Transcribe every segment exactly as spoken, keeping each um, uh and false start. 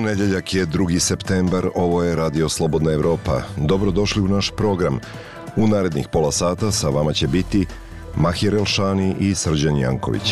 Ponedjeljak je drugi septembar, ovo je Radio Slobodna Evropa. Dobrodošli u naš program. U narednih pola sata sa vama će biti Mahir Elšani i Srđan Janković.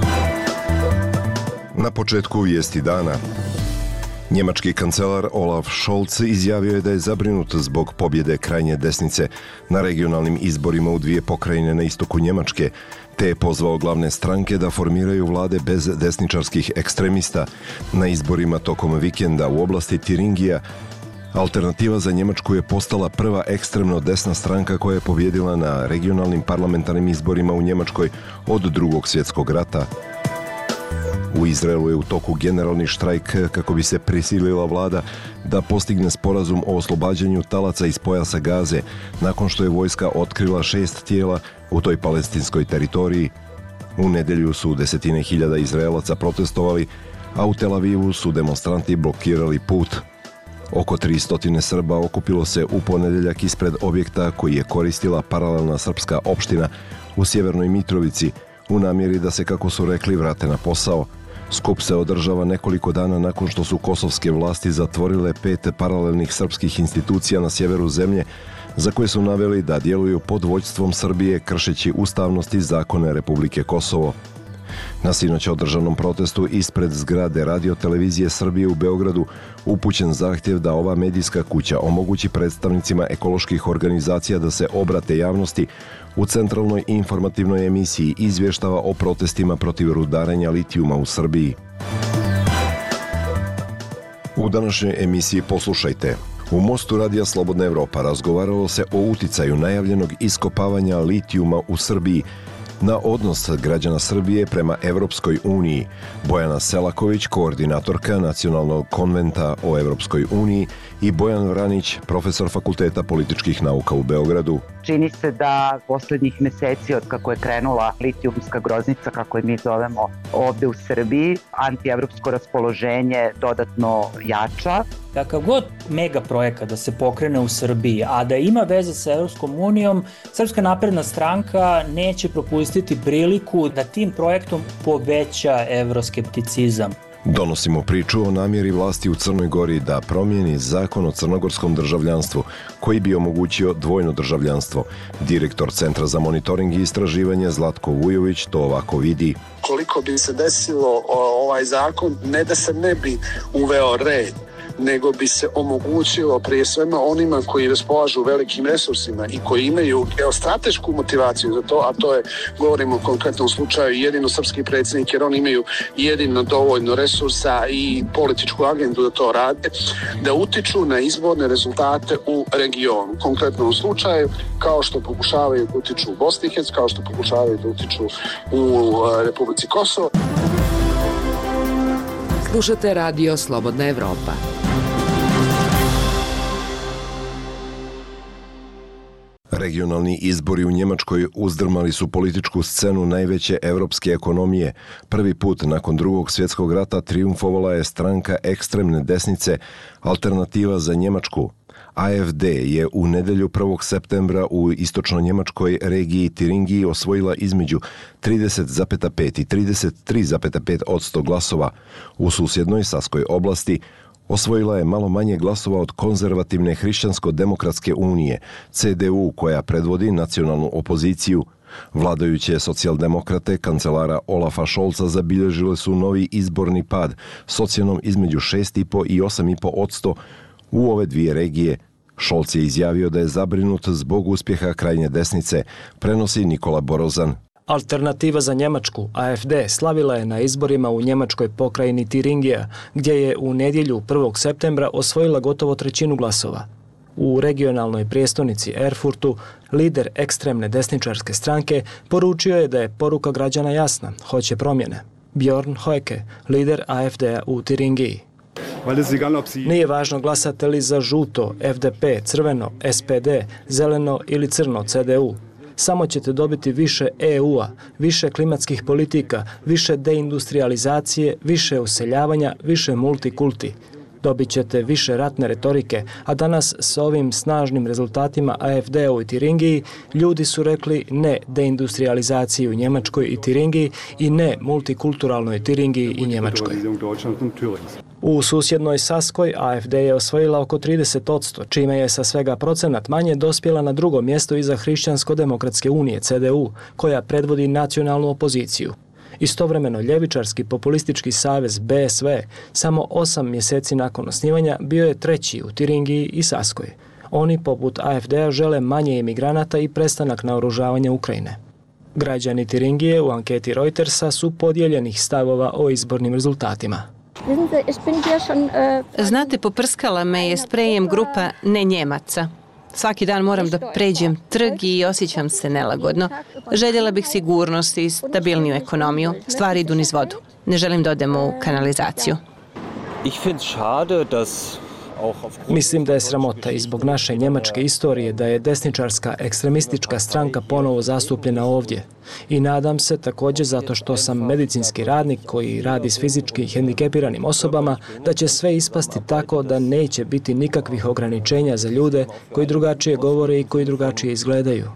Na početku vijesti dana. Njemački kancelar Olaf Scholz izjavio je da je zabrinut zbog pobjede krajnje desnice na regionalnim izborima u dvije pokrajine na istoku Njemačke, te je pozvao glavne stranke da formiraju vlade bez desničarskih ekstremista. Na izborima tokom vikenda u oblasti Tiringija Alternativa za Njemačku je postala prva ekstremno desna stranka koja je pobjedila na regionalnim parlamentarnim izborima u Njemačkoj od drugog svjetskog rata. U Izraelu je u toku generalni štrajk kako bi se prisilila vlada da postigne sporazum o oslobađanju talaca iz pojasa Gaze nakon što je vojska otkrila šest tijela u toj palestinskoj teritoriji. U nedjelju su desetine hiljada Izraelaca protestovali, a u Tel Avivu su demonstranti blokirali put. Oko tristo Srba okupilo se u ponedjeljak ispred objekta koji je koristila paralelna srpska opština u Sjevernoj Mitrovici u namjeri da se, kako su rekli, vrate na posao. Skup se održava nekoliko dana nakon što su kosovske vlasti zatvorile pet paralelnih srpskih institucija na sjeveru zemlje, za koje su naveli da djeluju pod vođstvom Srbije kršeći ustavnost i zakone Republike Kosovo. Na sinoć održanom protestu ispred zgrade Radio Televizije Srbije u Beogradu upućen zahtjev da ova medijska kuća omogući predstavnicima ekoloških organizacija da se obrate javnosti u centralnoj informativnoj emisiji izvještava o protestima protiv rudarenja litijuma u Srbiji. U današnjoj emisiji poslušajte. U Mostu Radija Slobodna Evropa razgovaralo se o uticaju najavljenog iskopavanja litijuma u Srbiji na odnos građana Srbije prema Evropskoj uniji. Bojana Selaković, koordinatorka Nacionalnog konventa o Evropskoj uniji, i Bojan Vranić, profesor Fakulteta političkih nauka u Beogradu. Čini se da posljednjih mjeseci od kako je krenula litijumska groznica, kako je mi zovemo ovdje u Srbiji, antievropsko raspoloženje dodatno jača. Kakav god mega projekat da se pokrene u Srbiji, a da ima veze sa Evropskom unijom, Srpska napredna stranka neće propustiti priliku da tim projektom poveća evroskepticizam. Donosimo priču o namjeri vlasti u Crnoj Gori da promijeni zakon o crnogorskom državljanstvu koji bi omogućio dvojno državljanstvo. Direktor Centra za monitoring i istraživanje Zlatko Vujović to ovako vidi. Koliko bi se desilo ovaj zakon, ne da se ne bi uveo red, nego bi se omogućilo prije svema onima koji raspolažu velikim resursima i koji imaju geostratešku motivaciju za to, a to je, govorimo o konkretnom slučaju, jedino srpski predsjednik, jer oni imaju jedino dovoljno resursa i političku agendu da to rade, da utiču na izborne rezultate u regionu. U konkretnom slučaju, kao što pokušavaju da utiču u Bosni i Hercegovini, kao što pokušavaju da utiču u Republici Kosovo. Slušate Radio Slobodna Evropa. Regionalni izbori u Njemačkoj uzdrmali su političku scenu najveće evropske ekonomije. Prvi put nakon drugog svjetskog rata trijumfovala je stranka ekstremne desnice Alternativa za Njemačku. A F D je u nedjelju prvog septembra u istočno-njemačkoj regiji Tiringiji osvojila između trideset zarez pet i trideset tri zarez pet odsto glasova. U susjednoj Saskoj oblasti osvojila je malo manje glasova od konzervativne hrišćansko-demokratske unije, C D U, koja predvodi nacionalnu opoziciju. Vladajuće socijaldemokrate kancelara Olafa Scholza zabilježile su novi izborni pad s ocjenom između šest zarez pet i osam zarez pet odsto u ove dvije regije. Scholz je izjavio da je zabrinut zbog uspjeha krajnje desnice, prenosi Nikola Borozan. Alternativa za Njemačku, A F D, slavila je na izborima u njemačkoj pokrajini Tiringija, gdje je u nedjelju prvog septembra osvojila gotovo trećinu glasova. U regionalnoj prijestolnici Erfurtu, lider ekstremne desničarske stranke poručio je da je poruka građana jasna, hoće promjene. Bjorn Hojke, lider A F D-a u Tiringiji. Nije važno glasate li za žuto, F D P, crveno, S P D, zeleno ili crno, C D U. Samo ćete dobiti više E U-a, više klimatskih politika, više deindustrializacije, više useljavanja, više multikulti. Dobit ćete više ratne retorike, a danas s ovim snažnim rezultatima A F D-u i Tiringiji ljudi su rekli ne deindustrializaciji u Njemačkoj i Tiringiji i ne multikulturalnoj Tiringiji i Njemačkoj. U susjednoj Saskoj A F D je osvojila oko trideset posto, čime je sa svega procenat manje dospjela na drugo mjesto iza Hrišćansko-demokratske unije C D U, koja predvodi nacionalnu opoziciju. Istovremeno ljevičarski populistički savez B S V samo osam mjeseci nakon osnivanja bio je treći u Tiringiji i Saskoj. Oni, poput A F D-a, žele manje imigranata i prestanak naoružavanja Ukrajine. Građani Tiringije u anketi Reutersa su podijeljenih stavova o izbornim rezultatima. Znate, poprskala me je sprejem grupa ne Njemaca. Svaki dan moram da pređem trg i osjećam se nelagodno. Željela bih sigurnost i stabilniju ekonomiju. Stvari idu niz vodu. Ne želim da odem u kanalizaciju. Mislim da je sramota i zbog naše njemačke istorije da je desničarska ekstremistička stranka ponovo zastupljena ovdje. I nadam se također zato što sam medicinski radnik koji radi s fizički hendikepiranim osobama da će sve ispasti tako da neće biti nikakvih ograničenja za ljude koji drugačije govore i koji drugačije izgledaju.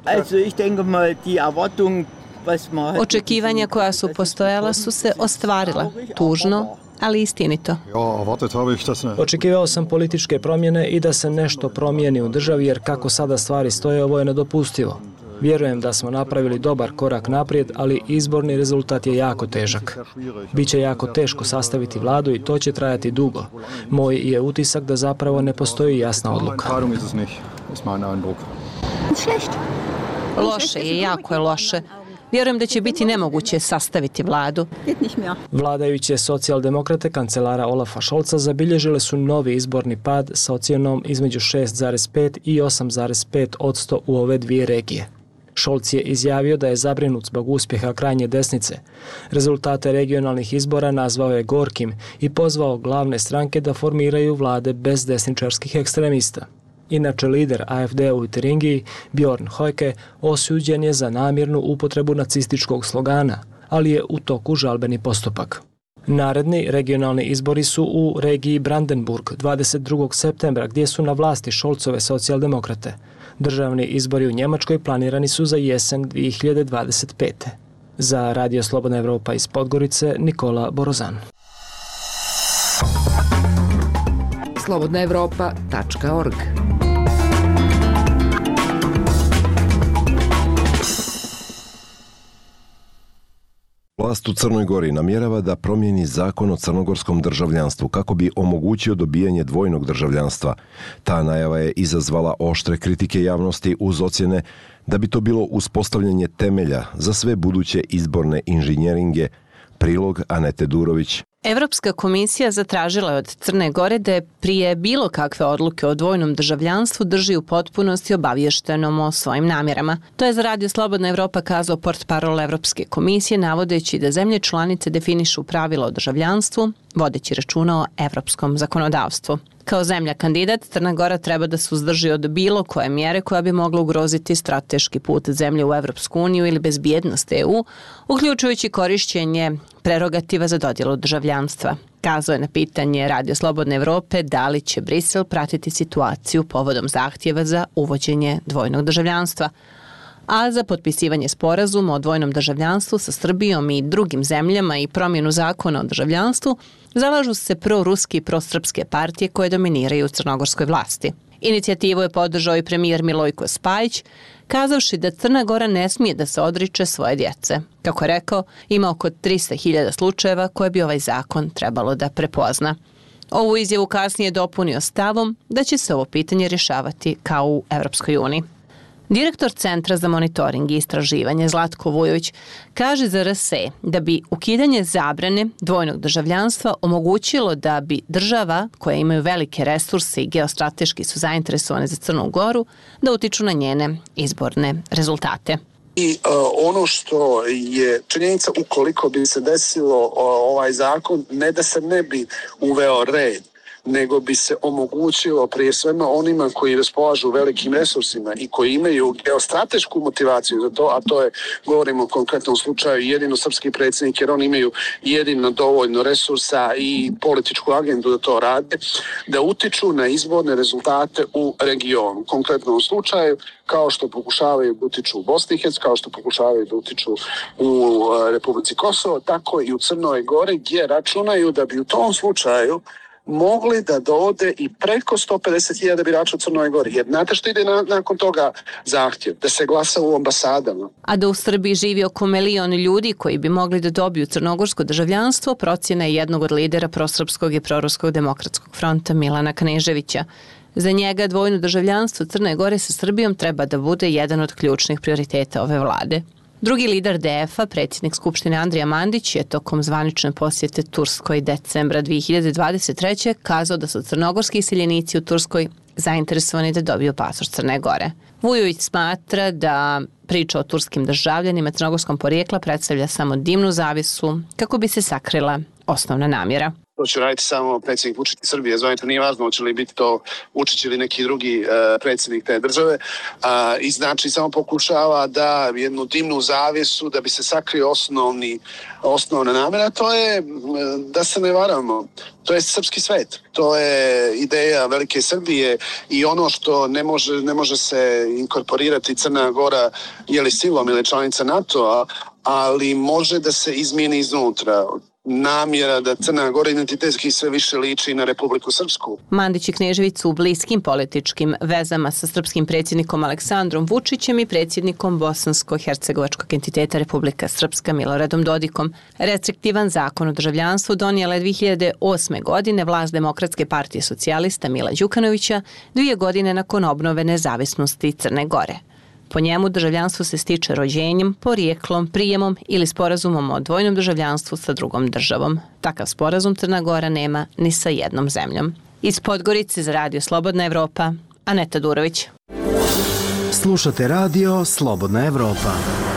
Očekivanja koja su postojala su se ostvarila. Tužno, ali istinito. Očekivao sam političke promjene i da se nešto promijeni u državi, jer kako sada stvari stoje, ovo je nedopustivo. Vjerujem da smo napravili dobar korak naprijed, ali izborni rezultat je jako težak. Biće jako teško sastaviti vladu i to će trajati dugo. Moj je utisak da zapravo ne postoji jasna odluka. Loše je, jako je loše. Vjerujem da će biti nemoguće sastaviti vladu. Vladajuće socijaldemokrate kancelara Olafa Scholza zabilježile su novi izborni pad sa ocjenom između šest zarez pet i osam zarez pet posto u ove dvije regije. Scholz je izjavio da je zabrinut zbog uspjeha krajnje desnice. Rezultate regionalnih izbora nazvao je gorkim i pozvao glavne stranke da formiraju vlade bez desničarskih ekstremista. Inače, lider A F D u Tiringiji, Bjorn Höcke, osuđen je za namjernu upotrebu nacističkog slogana, ali je u toku žalbeni postupak. Naredni regionalni izbori su u regiji Brandenburg dvadeset drugog septembra, gdje su na vlasti Scholzove socijaldemokrate. Državni izbori u Njemačkoj planirani su za jesen dvije hiljade dvadeset pete. Za Radio Slobodna Evropa iz Podgorice, Nikola Borozan. slobodna evropa tačka org. Vlast u Crnoj Gori namjerava da promijeni zakon o crnogorskom državljanstvu kako bi omogućio dobijanje dvojnog državljanstva. Ta najava je izazvala oštre kritike javnosti uz ocjene da bi to bilo uspostavljanje temelja za sve buduće izborne inženjeringe. Prilog Anete Durović. Evropska komisija zatražila je od Crne Gore da je prije bilo kakve odluke o dvojnom državljanstvu drži u potpunosti obaviještenom o svojim namjerama. To je za Radio Slobodna Evropa kazao portparol Evropske komisije, navodeći da zemlje članice definišu pravila o državljanstvu, vodeći računa o evropskom zakonodavstvu. Kao zemlja kandidat, Crna Gora treba da suzdrži od bilo koje mjere koja bi mogla ugroziti strateški put zemlje u Evropsku uniju ili bezbjednost E U, uključujući korišćenje prerogativa za dodjelu državljanstva. Kazao je na pitanje Radio Slobodne Evrope da li će Brisel pratiti situaciju povodom zahtjeva za uvođenje dvojnog državljanstva. A za potpisivanje sporazuma o dvojnom državljanstvu sa Srbijom i drugim zemljama i promjenu zakona o državljanstvu zalažu se proruski i prosrpske partije koje dominiraju u crnogorskoj vlasti. Inicijativu je podržao i premijer Milojko Spajić, kazavši da Crna Gora ne smije da se odriče svoje djece. Kako je rekao, ima oko tristo hiljada slučajeva koje bi ovaj zakon trebalo da prepozna. Ovu izjavu kasnije dopunio stavom da će se ovo pitanje rješavati kao u Evropskoj uniji. Direktor Centra za monitoring i istraživanje Zlatko Vujović kaže za R S E da bi ukidanje zabrane dvojnog državljanstva omogućilo da bi država, koje imaju velike resurse i geostrateški su zainteresovane za Crnu Goru, da utiču na njene izborne rezultate. I uh, ono što je činjenica, ukoliko bi se desilo uh, ovaj zakon, ne da se ne bi uveo red, nego bi se omogućilo prije svema onima koji raspolažu velikim resursima i koji imaju geostratešku motivaciju za to, a to je, govorimo o konkretnom slučaju, jedino srpski predsjednik, jer oni imaju jedino dovoljno resursa i političku agendu da to rade, da utiču na izborne rezultate u regionu. U konkretnom slučaju, kao što pokušavaju da utiču u Bosni i Hercegovini, kao što pokušavaju da utiču u Republici Kosovo, tako i u Crnoj Gori, gdje računaju da bi u tom slučaju mogli da dovode i preko sto pedeset hiljada birača u Crnoj Gori. Jer znate što ide na, nakon toga zahtjev? Da se glasa u ambasadama. A da u Srbiji živi oko milion ljudi koji bi mogli da dobiju crnogorsko državljanstvo, procjena je jednog od lidera prosrpskog i proruskog demokratskog fronta Milana Kneževića. Za njega dvojno državljanstvo Crne Gore sa Srbijom treba da bude jedan od ključnih prioriteta ove vlade. Drugi lider D F-a, predsjednik Skupštine Andrija Mandić, je tokom zvanične posjete Turskoj decembra dve hiljade dvadeset treće kazao da su crnogorski iseljenici u Turskoj zainteresovani da dobiju pasoš Crne Gore. Vujović smatra da priča o turskim državljanima crnogorskom porijekla predstavlja samo dimnu zavjesu kako bi se sakrila osnovna namjera. To će raditi samo predsjednik Vučić iz Srbije, zvonite, nije važno hoće li biti to Vučić ili neki drugi uh, predsjednik te države. Uh, I znači samo pokušava da jednu dimnu zavjesu da bi se sakrio osnovni, osnovna namjera. To je, da se ne varamo, to je srpski svet. To je ideja velike Srbije i ono što ne može, ne može se inkorporirati Crna Gora je li silom ili članica NATO-a, ali može da se izmijeni iznutra. Namjera da Crna Gora identitetski sve više liči na Republiku Srpsku. Mandić i Knežević su u bliskim političkim vezama sa srpskim predsjednikom Aleksandrom Vučićem i predsjednikom bosansko-hercegovačkog entiteta Republika Srpska Miloradom Dodikom. Restriktivan zakon o državljanstvu donijela je dve hiljade osme. godine vlast Demokratske partije socijalista Mila Đukanovića, dvije godine nakon obnove nezavisnosti Crne Gore. Po njemu državljanstvo se stiče rođenjem, porijeklom, prijemom ili sporazumom o dvojnom državljanstvu sa drugom državom. Takav sporazum Crna Gora nema ni sa jednom zemljom. Iz Podgorice za Radio Slobodna Evropa, Aneta Durović. Slušate Radio Slobodna Evropa.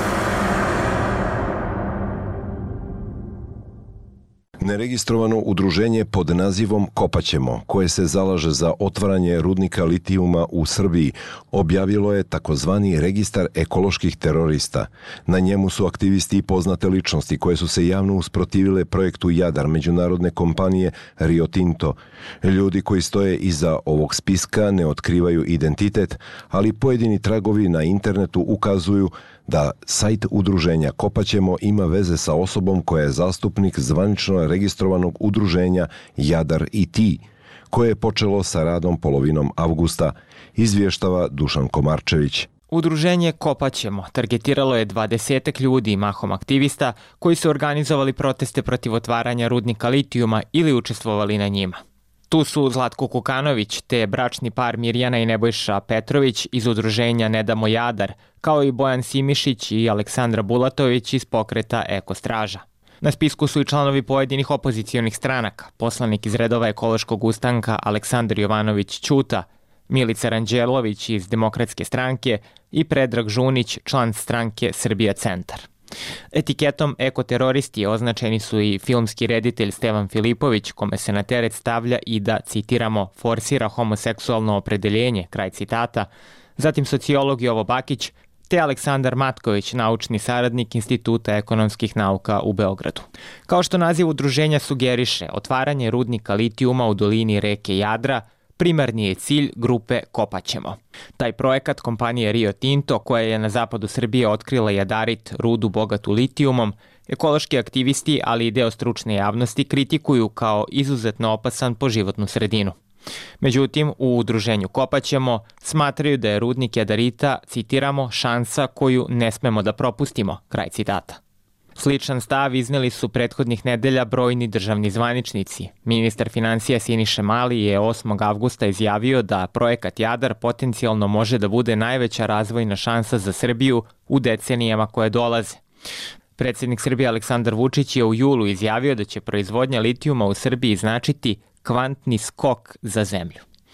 Neregistrovano udruženje pod nazivom Kopaćemo, koje se zalaže za otvaranje rudnika litijuma u Srbiji, objavilo je takozvani registar ekoloških terorista. Na njemu su aktivisti i poznate ličnosti koje su se javno usprotivile projektu Jadar međunarodne kompanije Rio Tinto. Ljudi koji stoje iza ovog spiska ne otkrivaju identitet, ali pojedini tragovi na internetu ukazuju da sajt udruženja Kopaćemo ima veze sa osobom koja je zastupnik zvanično registrovanog udruženja Jadar i ti, koje je počelo sa radom polovinom avgusta, izvještava Dušan Komarčević. Udruženje Kopaćemo targetiralo je dvadesetak ljudi, mahom aktivista, koji su organizovali proteste protiv otvaranja rudnika litijuma ili učestvovali na njima. Tu su Zlatko Kukanović te bračni par Mirjana i Nebojša Petrović iz udruženja Ne damo Jadar, kao i Bojan Simišić i Aleksandra Bulatović iz pokreta Eko Straža. Na spisku su i članovi pojedinih opozicionih stranaka, poslanik iz redova ekološkog ustanka Aleksandar Jovanović Ćuta, Milica Ranđelović iz Demokratske stranke i Predrag Žunić, član stranke Srbija Centar. Etiketom ekoteroristi označeni su i filmski reditelj Stevan Filipović, kome se na teret stavlja i da, citiramo, forsira homoseksualno opredeljenje, kraj citata, zatim sociolog Jovo Bakić, te Aleksandar Matković, naučni saradnik Instituta ekonomskih nauka u Beogradu. Kao što naziv udruženja sugeriše, otvaranje rudnika litijuma u dolini reke Jadra primarni je cilj grupe Kopaćemo. Taj projekat kompanije Rio Tinto, koja je na zapadu Srbije otkrila jadarit, rudu bogatu litijumom, ekološki aktivisti, ali i deo stručne javnosti kritikuju kao izuzetno opasan po životnu sredinu. Međutim, u udruženju Kopaćemo smatraju da je rudnik jadarita, citiramo, šansa koju ne smemo da propustimo, kraj citata. Sličan stav izneli su prethodnih nedelja brojni državni zvaničnici. Ministar financija Siniša Mali je osmog avgusta izjavio da projekat Jadar potencijalno može da bude najveća razvojna šansa za Srbiju u decenijama koje dolaze. Predsjednik Srbije Aleksandar Vučić je u julu izjavio da će proizvodnja litijuma u Srbiji značiti kvantni skok za zemlju.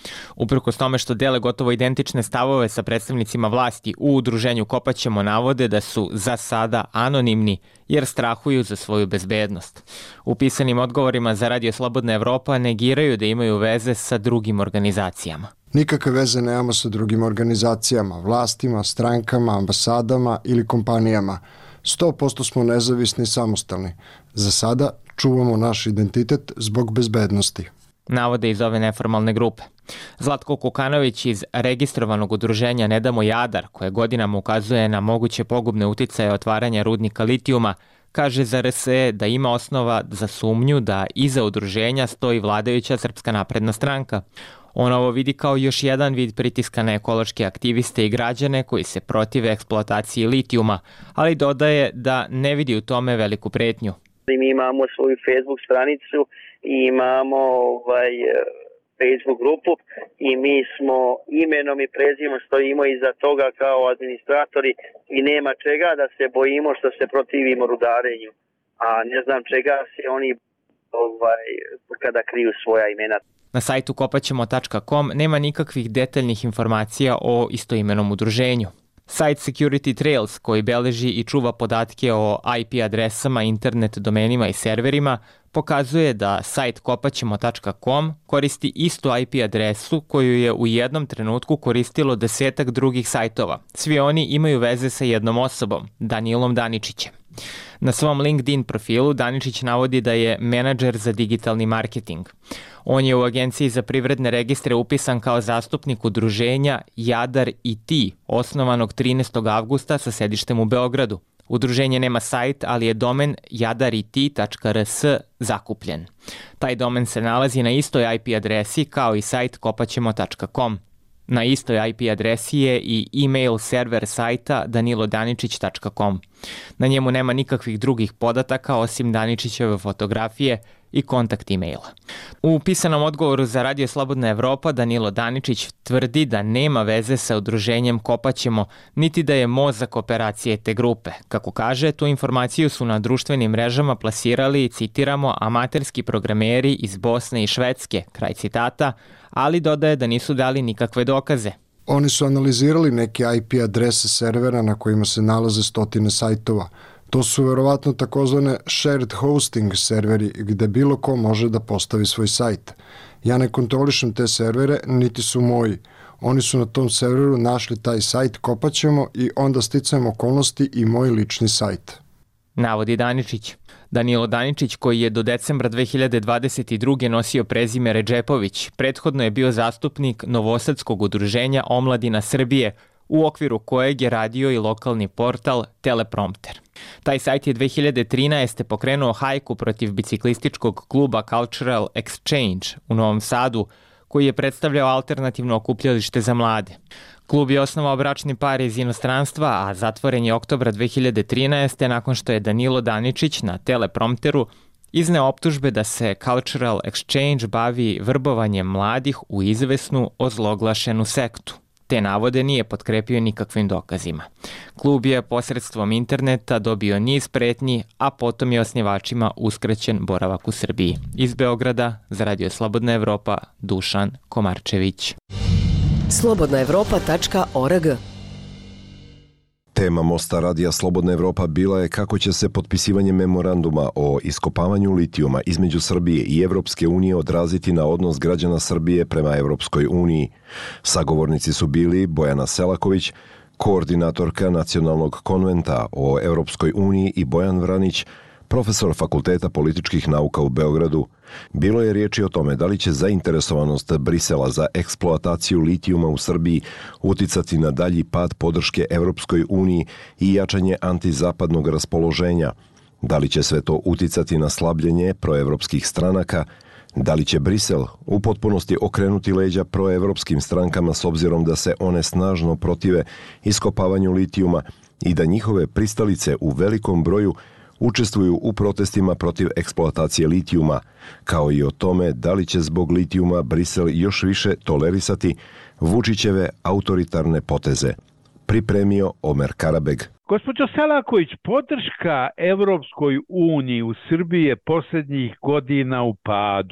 Uprkos tome što dele gotovo identične stavove sa predstavnicima vlasti u udruženju Kopaćemo, navode da su za sada anonimni jer strahuju za svoju bezbednost. U pisanim odgovorima za Radio Slobodna Evropa negiraju da imaju veze sa drugim organizacijama. Nikakve veze nemamo sa drugim organizacijama, vlastima, strankama, ambasadama ili kompanijama. sto posto smo nezavisni i samostalni. Za sada čuvamo naš identitet zbog bezbednosti. Navode iz ove neformalne grupe. Zlatko Kukanović iz registrovanog udruženja Ne damo Jadar, koje godinama ukazuje na moguće pogubne uticaje otvaranja rudnika litijuma, kaže za R S E da ima osnova za sumnju da iza udruženja stoji vladajuća Srpska napredna stranka. On ovo vidi kao još jedan vid pritiska na ekološke aktiviste i građane koji se protive eksploataciji litijuma, ali dodaje da ne vidi u tome veliku pretnju. Mi imamo svoju Facebook stranicu i imamo ovaj, Facebook grupu i mi smo imenom i prezimom stojimo iza toga kao administratori i nema čega da se bojimo što se protivimo rudarenju. A ne znam čega se oni ovaj, kada kriju svoja imena. Na sajtu kopaćemo tačka com nema nikakvih detaljnih informacija o istoimenom udruženju. Sajt Security Trails, koji beleži i čuva podatke o I P adresama, internet domenima i serverima, pokazuje da sajt kopaćemo tačka com koristi istu I P adresu koju je u jednom trenutku koristilo desetak drugih sajtova. Svi oni imaju veze sa jednom osobom, Danilom Daničićem. Na svom LinkedIn profilu Daničić navodi da je menadžer za digitalni marketing. On je u Agenciji za privredne registre upisan kao zastupnik udruženja Jadar I T, osnovanog trinaestog avgusta sa sedištem u Beogradu. Udruženje nema sajt, ali je domen jadarit tačka r s zakupljen. Taj domen se nalazi na istoj I P adresi kao i sajt kopaćemo tačka com. Na istoj I P adresi je i e-mail server sajta danilodaničić tačka com. Na njemu nema nikakvih drugih podataka osim Daničićeve fotografije i kontakt e-maila. U pisanom odgovoru za Radio Slobodna Evropa Danilo Daničić tvrdi da nema veze sa udruženjem Kopaćemo, niti da je mozak operacije te grupe. Kako kaže, tu informaciju su na društvenim mrežama plasirali, citiramo, amaterski programeri iz Bosne i Švedske, kraj citata, ali dodaje da nisu dali nikakve dokaze. Oni su analizirali neke I P adrese servera na kojima se nalaze stotine sajtova. To su verovatno takozvane shared hosting serveri gde bilo ko može da postavi svoj sajt. Ja ne kontrolišem te servere, niti su moji. Oni su na tom serveru našli taj sajt Kopaćemo i onda sticajem okolnosti i moj lični sajt. Navodi Daničić. Danilo Daničić, koji je do decembra dve hiljade dvadeset druge nosio prezime Redžepović, prethodno je bio zastupnik Novosadskog udruženja Omladina Srbije, u okviru kojeg je radio i lokalni portal Teleprompter. Taj sajt je dve hiljade trinaeste. pokrenuo hajku protiv biciklističkog kluba Cultural Exchange u Novom Sadu, koji je predstavljao alternativno okupljalište za mlade. Klub je osnovao bračni par iz inostranstva, a zatvoren je oktobra dve hiljade trinaeste. nakon što je Danilo Daničić na Teleprompteru izneo optužbe da se Cultural Exchange bavi vrbovanjem mladih u izvesnu ozloglašenu sektu. Te navode nije potkrepio nikakvim dokazima. Klub je posredstvom interneta dobio niz pretnji, a potom je osnivačima uskraćen boravak u Srbiji. Iz Beograda za Radio Slobodna Evropa, Dušan Komarčević. slobodna evropa tačka org. Tema Mosta Radija Slobodna Evropa bila je kako će se potpisivanje memoranduma o iskopavanju litijuma između Srbije i Evropske unije odraziti na odnos građana Srbije prema Evropskoj uniji. Sagovornici su bili Bojana Selaković, koordinatorka Nacionalnog konventa o Evropskoj uniji, i Bojan Vranić, profesor Fakulteta političkih nauka u Beogradu. Bilo je riječi o tome da li će zainteresovanost Brisela za eksploataciju litijuma u Srbiji uticati na dalji pad podrške Evropskoj uniji i jačanje antizapadnog raspoloženja, da li će sve to uticati na slabljenje proevropskih stranaka, da li će Brisel u potpunosti okrenuti leđa proevropskim strankama s obzirom da se one snažno protive iskopavanju litijuma i da njihove pristalice u velikom broju učestvuju u protestima protiv eksploatacije litijuma, kao i o tome da li će zbog litijuma Brisel još više tolerisati Vučićeve autoritarne poteze. Pripremio Omer Karabeg. Gospođo Selaković, podrška Evropskoj uniji u Srbiji je posljednjih godina u padu.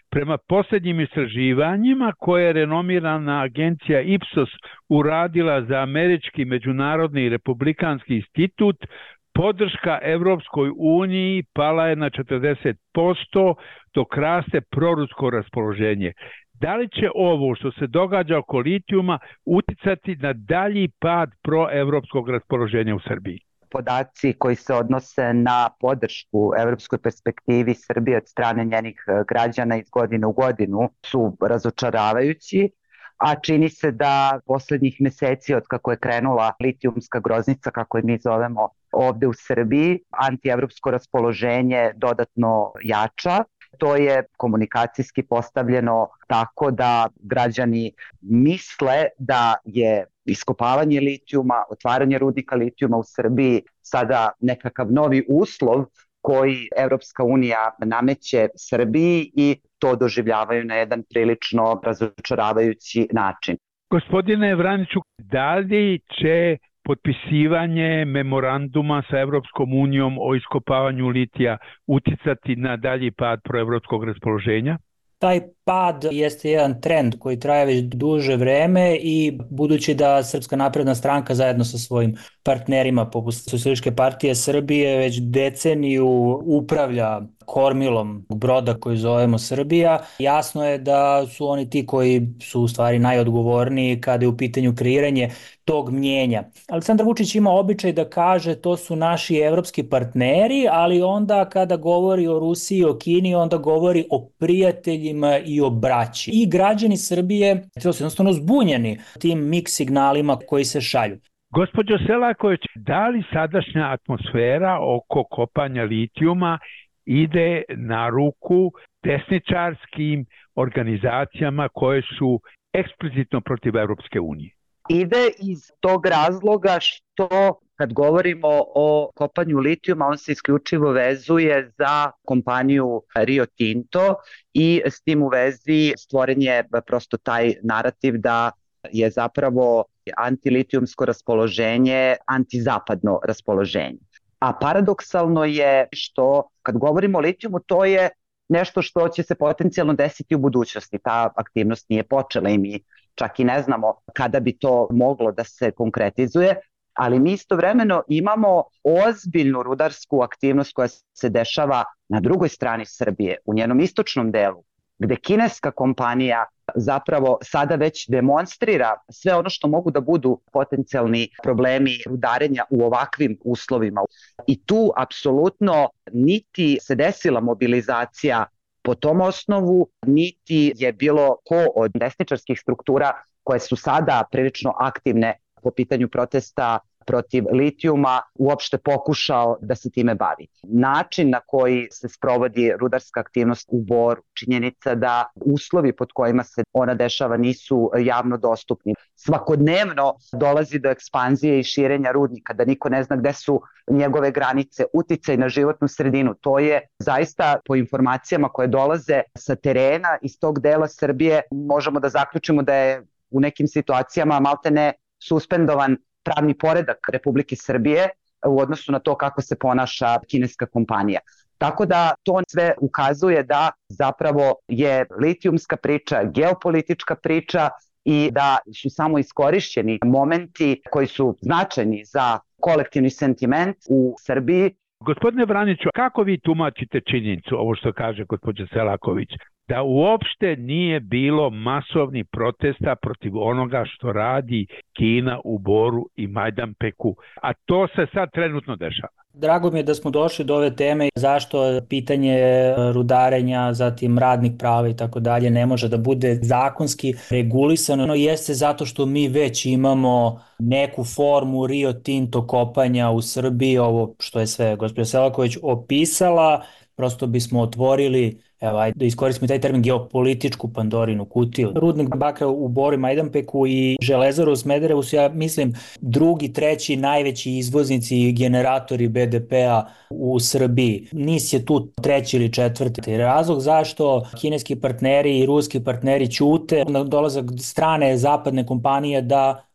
Prema posljednjim istraživanjima koje je renomirana agencija Ipsos uradila za Američki međunarodni republikanski institut, podrška Evropskoj uniji pala je na četrdeset posto, dok raste prorusko raspoloženje. Da li će ovo što se događa oko litijuma uticati na dalji pad proevropskog raspoloženja u Srbiji? Podaci koji se odnose na podršku evropskoj perspektivi Srbije od strane njenih građana iz godine u godinu su razočaravajući, a čini se da poslednjih meseci od kako je krenula litijumska groznica, kako je mi zovemo ovde u Srbiji, antievropsko raspoloženje dodatno jača. To je komunikacijski postavljeno tako da građani misle da je iskopavanje litijuma, otvaranje rudnika litijuma u Srbiji sada nekakav novi uslov koji Evropska unija nameće Srbiji i to doživljavaju na jedan prilično razočaravajući način. Gospodine Vraniću, da li će potpisivanje memoranduma sa Evropskom unijom o iskopavanju litija uticati na dalji pad proevropskog raspoloženja? Taj pad jeste jedan trend koji traje već duže vreme i budući da Srpska napredna stranka zajedno sa svojim partnerima poput Socijalističke partije Srbije već deceniju upravlja kormilom broda koji zovemo Srbija, jasno je da su oni ti koji su u stvari najodgovorniji kada je u pitanju kreiranje tog mnjenja. Aleksandar Vučić ima običaj da kaže to su naši evropski partneri, ali onda kada govori o Rusiji i o Kini, onda govori o prijateljima i o braći. I građani Srbije su jednostavno zbunjeni tim mix signalima koji se šalju. Gospođo Selaković, da li sadašnja atmosfera oko kopanja litijuma ide na ruku desničarskim organizacijama koje su eksplicitno protiv Evropske unije? Ide iz tog razloga što kad govorimo o kopanju litijuma, on se isključivo vezuje za kompaniju Rio Tinto i s tim u vezi stvoren je prosto taj narativ da je zapravo antilitijumsko raspoloženje antizapadno raspoloženje. A paradoksalno je što kad govorimo o litijumu, to je nešto što će se potencijalno desiti u budućnosti. Ta aktivnost nije počela i mi čak i ne znamo kada bi to moglo da se konkretizuje, ali mi istovremeno imamo ozbiljnu rudarsku aktivnost koja se dešava na drugoj strani Srbije, u njenom istočnom delu, gde kineska kompanija zapravo sada već demonstrira sve ono što mogu da budu potencijalni problemi rudarenja u ovakvim uslovima. I tu apsolutno niti se desila mobilizacija po tom osnovu, niti je bilo ko od desničarskih struktura koje su sada prilično aktivne po pitanju protesta protiv litijuma uopšte pokušao da se time bavi. Način na koji se sprovodi rudarska aktivnost u Boru, činjenica da uslovi pod kojima se ona dešava nisu javno dostupni. Svakodnevno dolazi do ekspanzije i širenja rudnika, da niko ne zna gde su njegove granice, uticaj na životnu sredinu. To je zaista po informacijama koje dolaze sa terena iz tog dela Srbije, možemo da zaključimo da je u nekim situacijama maltene suspendovan pravni poredak Republike Srbije u odnosu na to kako se ponaša kineska kompanija. Tako da to sve ukazuje da zapravo je litijumska priča, geopolitička priča i da su samo iskorišćeni momenti koji su značajni za kolektivni sentiment u Srbiji. Gospodine Vraniću, kako vi tumačite činjenicu, ovo što kaže gospođa Selaković, da uopšte nije bilo masovnih protesta protiv onoga što radi Kina u Boru i Majdanpeku, a to se sad trenutno dešava? Drago mi je da smo došli do ove teme, zašto pitanje rudarenja, zatim radnih prava i tako dalje ne može da bude zakonski regulisano. Ono jeste zato što mi već imamo neku formu Rio Tinto kopanja u Srbiji, ovo što je sve gospođa Selaković opisala, prosto bismo otvorili, evo, ajde, da iskoristimo taj termin, geopolitičku Pandorinu kutiju. Rudnik bakra u Boru i Majdanpeku i Železaru u Smederevu su, ja mislim, drugi, treći najveći izvoznici i generatori be de pea u Srbiji. NIS je tu treći ili četvrti. Razlog zašto kineski partneri i ruski partneri ćute na dolazak strane zapadne kompanije da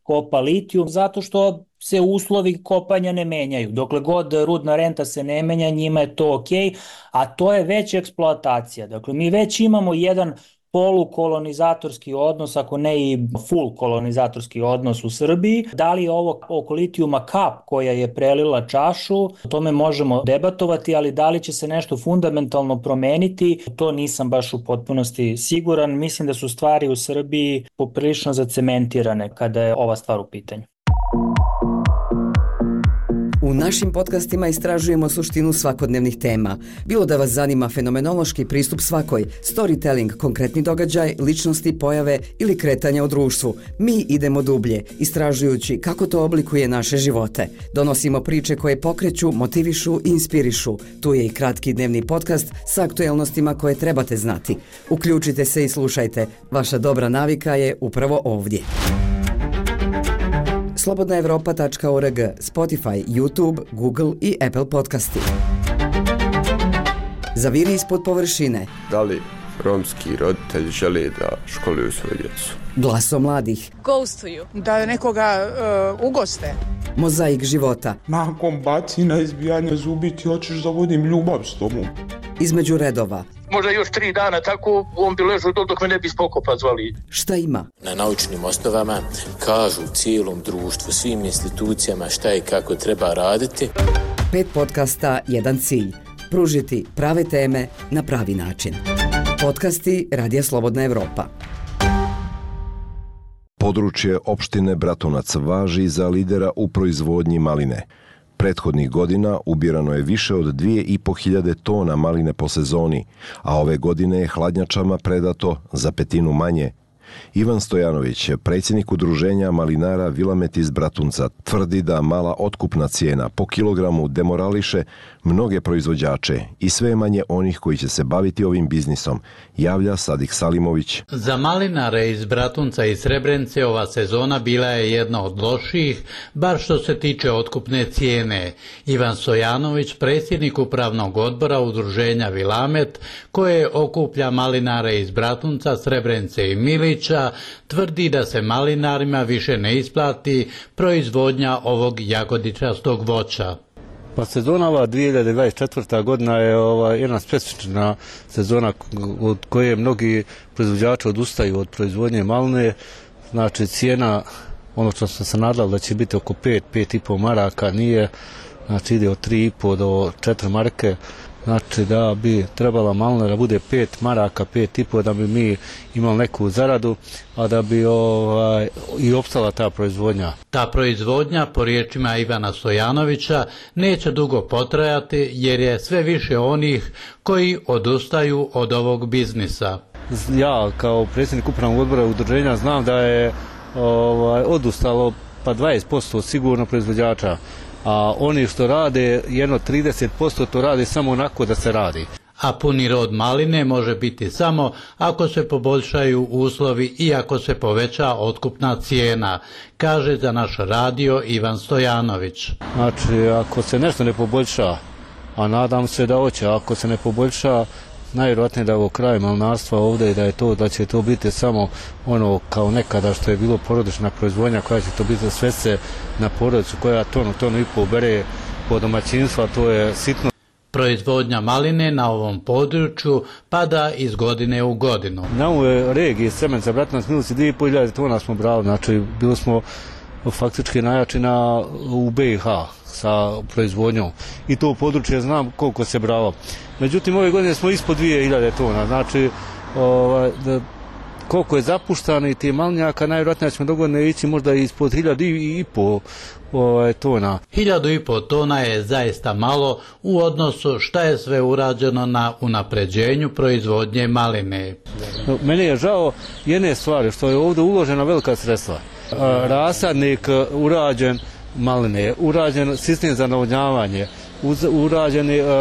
kopa litijum, zato što se uslovi kopanja ne menjaju. Dokle god rudna renta se ne menja, njima je to ok, a to je već eksploatacija. Dakle, mi već imamo jedan polukolonizatorski odnos, ako ne i full kolonizatorski odnos u Srbiji. Da li je ovo oko litijuma kap koja je prelila čašu, o tome možemo debatovati, ali da li će se nešto fundamentalno promeniti, to nisam baš u potpunosti siguran. Mislim da su stvari u Srbiji poprilično zacementirane kada je ova stvar u pitanju. U našim podcastima istražujemo suštinu svakodnevnih tema. Bilo da vas zanima fenomenološki pristup svakoj, storytelling, konkretni događaj, ličnosti, pojave ili kretanja u društvu. Mi idemo dublje, istražujući kako to oblikuje naše živote. Donosimo priče koje pokreću, motivišu i inspirišu. Tu je i kratki dnevni podcast sa aktuelnostima koje trebate znati. Uključite se i slušajte. Vaša dobra navika je upravo ovdje. slobodna evropa tačka org, Spotify, YouTube, Google i Apple podcasti. Zaviri ispod površine. Da li romski roditelji žele da školuju svoju djecu? Glaso mladih. Ghostuju. Da nekoga uh, ugoste. Mozaik života. Nakon bacina, izbijanja zubi ti hoćeš da vodim ljubav s tobom. Između redova. Možda još tri dana tako, on bi ležao dol dok me ne bi spokopa zvali. Šta ima? Na naučnim osnovama kažu cijelom društvu, svim institucijama šta i kako treba raditi. Pet podcasta, jedan cilj. Pružiti prave teme na pravi način. Podcasti Radija Slobodna Evropa. Područje opštine Bratunac važi za lidera u proizvodnji maline. Prethodnih godina ubirano je više od dvije i po hiljade tona maline po sezoni, a ove godine je hladnjačama predato za petinu manje. Ivan Stojanović, predsjednik udruženja malinara Vilamet iz Bratunca, tvrdi da mala otkupna cijena po kilogramu demorališe mnoge proizvođače i sve manje onih koji će se baviti ovim biznisom, javlja Sadik Salimović. Za malinare iz Bratunca i Srebrenice ova sezona bila je jedna od loših, bar što se tiče otkupne cijene. Ivan Stojanović, predsjednik upravnog odbora udruženja Vilamet, koje okuplja malinare iz Bratunca, Srebrenice i Milića, tvrdi da se malinarima više ne isplati proizvodnja ovog jagodičastog voća. Pa sezona ova dvije hiljade dvadeset četvrta godina je ova jedna specifična sezona od koje mnogi proizvođači odustaju od proizvodnje maline. Znači cijena, ono što sam se nadal da će biti oko pet, pet i po maraka, nije, znači ide od tri i po do četiri marke. Znači da bi trebala malina da bude pet maraka, pet i po, da bi mi imali neku zaradu, a da bi ovaj, i opstala ta proizvodnja. Ta proizvodnja, po riječima Ivana Stojanovića, neće dugo potrajati jer je sve više onih koji odustaju od ovog biznisa. Ja kao predsjednik upravnog odbora udruženja znam da je ovaj, odustalo pa dvadeset posto sigurno proizvođača. A oni što rade, jedno trideset posto to radi samo onako da se radi. A puni rod maline može biti samo ako se poboljšaju uslovi i ako se poveća otkupna cijena, kaže za naš radio Ivan Stojanović. Znači, ako se nešto ne poboljša, a nadam se da hoće, ako se ne poboljša, najvjerojatnije da je ovo kraj malinarstva ovdje i da je to, da će to biti samo ono kao nekada što je bilo porodična proizvodnja, koja će to biti sve se na porodicu koja tonu, tonu i po bere po domaćinstva, to je sitno. Proizvodnja maline na ovom području pada iz godine u godinu. Na ovoj regiji Srebrenice, Bratunac, Milici, dvije i po hiljade tona smo brali, znači bili smo faktički najjači na, u B i H sa proizvodnjom i to područje znam koliko se bralo. Međutim, ove godine smo ispod dvije hiljade tona, znači ovaj, da, koliko je zapuštano i ti malinjaka, najvjerojatnije ćemo dogodne ići možda ispod hiljadu i, i po ovaj, tona. Hiljadu i po tona je zaista malo u odnosu šta je sve urađeno na unapređenju proizvodnje maline. Meni je žao jedne stvari, što je ovdje uložena velika sredstva. Rasadnik urađen maline, urađen sistem za navodnjavanje, urađeni uh,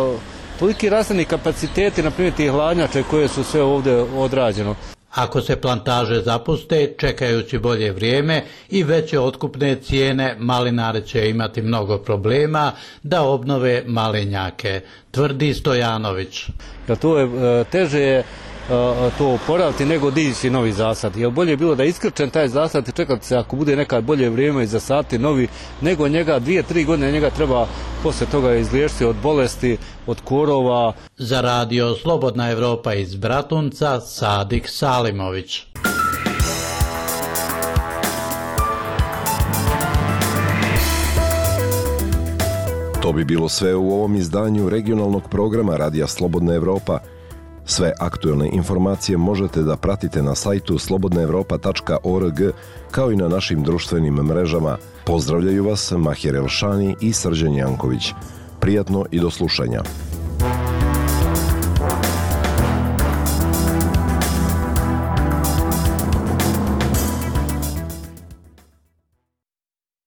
toliki rasadni kapaciteti, na primjer tih hladnjače koje su sve ovdje odrađeno. Ako se plantaže zapuste, čekajući bolje vrijeme i veće otkupne cijene, malinari će imati mnogo problema da obnove malinjake, tvrdi Stojanović. Ja, to je teže to oporaviti nego dići novi zasad. Jer bolje je bilo da iskrčen taj zasad i čekati se ako bude nekad bolje vrijeme i zasaditi novi, nego njega dvije, tri godine njega treba posle toga izliječiti od bolesti, od korova. Za radio Slobodna Evropa iz Bratunca, Sadik Salimović. To bi bilo sve u ovom izdanju regionalnog programa Radija Slobodna Evropa. Sve aktuelne informacije možete da pratite na sajtu slobodna evropa tačka org kao i na našim društvenim mrežama. Pozdravljaju vas Mahir Elšani i Srđan Janković. Prijatno i do slušanja.